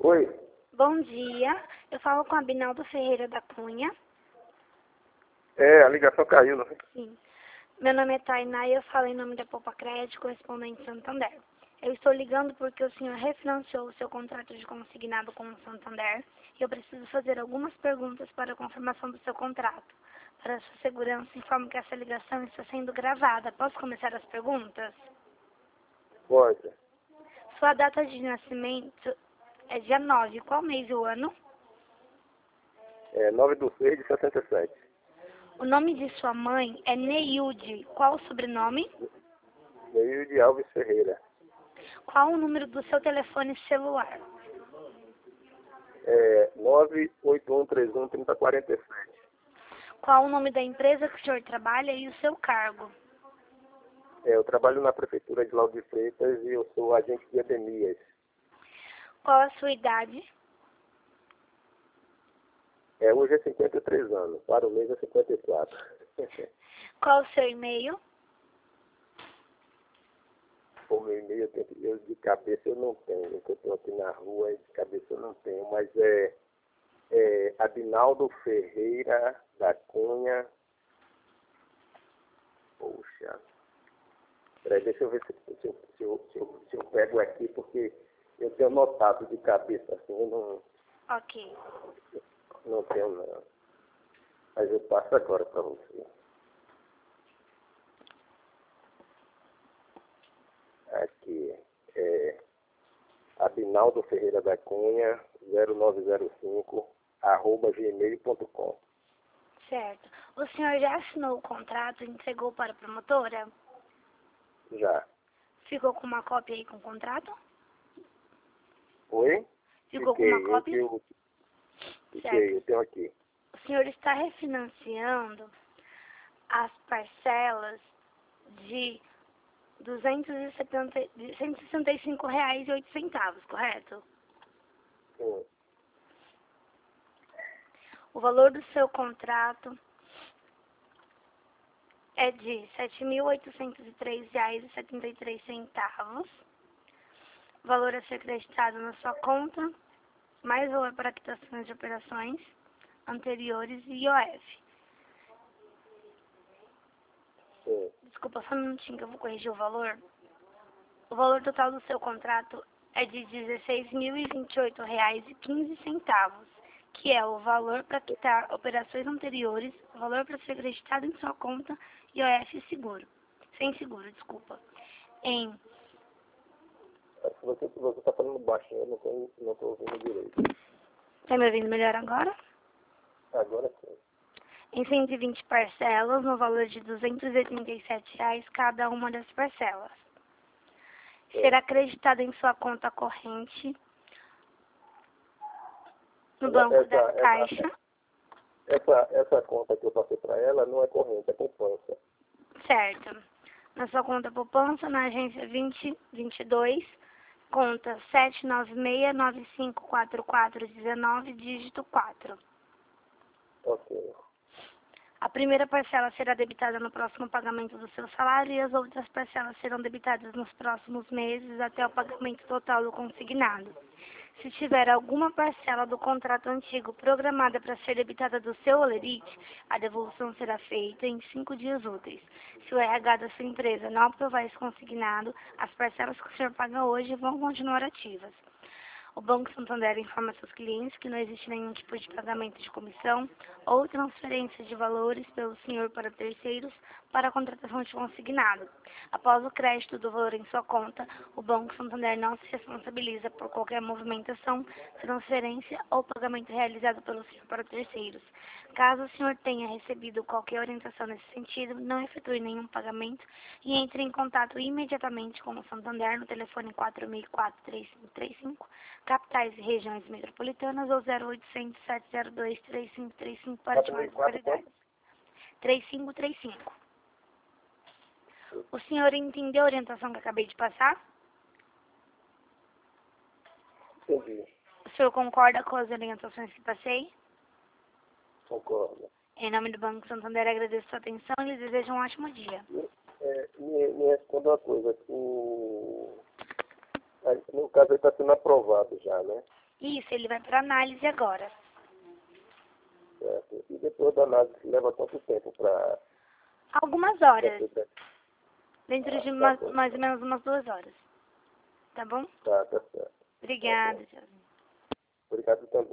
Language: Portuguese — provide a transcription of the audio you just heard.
Oi, Bom dia, eu falo com a Binaldo Ferreira da Cunha. a ligação caiu, não é? Sim. Meu nome é Tainá e eu falo em nome da Poupa Crédito, correspondente Santander. Eu estou ligando porque o senhor refinanciou o seu contrato de consignado com o Santander e eu preciso fazer algumas perguntas para a confirmação do seu contrato. Para sua segurança, informo que essa ligação está sendo gravada. Posso começar as perguntas? Pode. Sua data de nascimento é dia 9. Qual mês e o ano? 9/2/67. O nome de sua mãe é Neilde. Qual o sobrenome? Meio de Alves Ferreira. Qual o número do seu telefone celular? 981313047. Qual o nome da empresa que o senhor trabalha e o seu cargo? Eu trabalho na prefeitura de Lauro de Freitas e eu sou agente de endemias. Qual a sua idade? Hoje é 53 anos, para o mês é 54. Qual o seu e-mail? O meu e-mail eu de cabeça eu não tenho, o que eu tenho aqui na rua de cabeça eu não tenho, mas é Abinaldo Ferreira da Cunha. Poxa. Peraí, deixa eu ver se eu pego aqui, porque eu tenho notado de cabeça assim, eu Ok. não tenho não. Mas eu passo agora para você. Aqui, Abinaldo Ferreira da Cunha, 0905, @gmail.com. Certo. O senhor já assinou o contrato e entregou para a promotora? Já. Ficou com uma cópia aí com o contrato? Oi? Ficou com uma cópia? Eu Certo. tenho aqui. O senhor está refinanciando as parcelas de R$165,08, correto? Sim. O valor do seu contrato é de R$ 7.803,73. O valor a ser acreditado na sua conta, mais valor para quitações de operações anteriores e IOF. Sim. Desculpa, só um minutinho que eu vou corrigir o valor. O valor total do seu contrato é de R$ 16.028,15, que é o valor para quitar operações anteriores, o valor para ser acreditado em sua conta e IOF seguro. Sem seguro, desculpa. Você está falando baixinho, eu não estou ouvindo direito. Tá me ouvindo melhor agora? Agora sim. Em 120 parcelas, no valor de R$ 287 cada uma das parcelas. Será acreditado em sua conta corrente no Banco da Caixa. Essa conta que eu passei para ela não é corrente, é poupança. Certo. Na sua conta poupança, na agência 2022, conta 796954419, dígito 4. Ok. A primeira parcela será debitada no próximo pagamento do seu salário e as outras parcelas serão debitadas nos próximos meses até o pagamento total do consignado. Se tiver alguma parcela do contrato antigo programada para ser debitada do seu holerite, a devolução será feita em 5 dias úteis. Se o RH da sua empresa não aprovar esse consignado, as parcelas que o senhor paga hoje vão continuar ativas. O Banco Santander informa seus clientes que não existe nenhum tipo de pagamento de comissão ou transferência de valores pelo senhor para terceiros para a contratação de consignado. Após o crédito do valor em sua conta, o Banco Santander não se responsabiliza por qualquer movimentação, transferência ou pagamento realizado pelo senhor para terceiros. Caso o senhor tenha recebido qualquer orientação nesse sentido, não efetue nenhum pagamento e entre em contato imediatamente com o Santander no telefone 4004-3535, capitais e regiões metropolitanas ou 0800 702 3535 para demais localidades. 3535. O senhor entendeu a orientação que acabei de passar? Entendi. O senhor concorda com as orientações que passei? Concordo. Em nome do Banco Santander, agradeço a sua atenção e lhe desejo um ótimo dia. Me responda uma coisa. No caso, ele está sendo aprovado já, né? Isso, ele vai para análise agora. Certo. E depois da análise leva quanto tempo para... Algumas horas, Tá, dentro de bom. mais ou menos umas 2 horas. Tá bom? Tá certo. Obrigada, tchau. Obrigado também.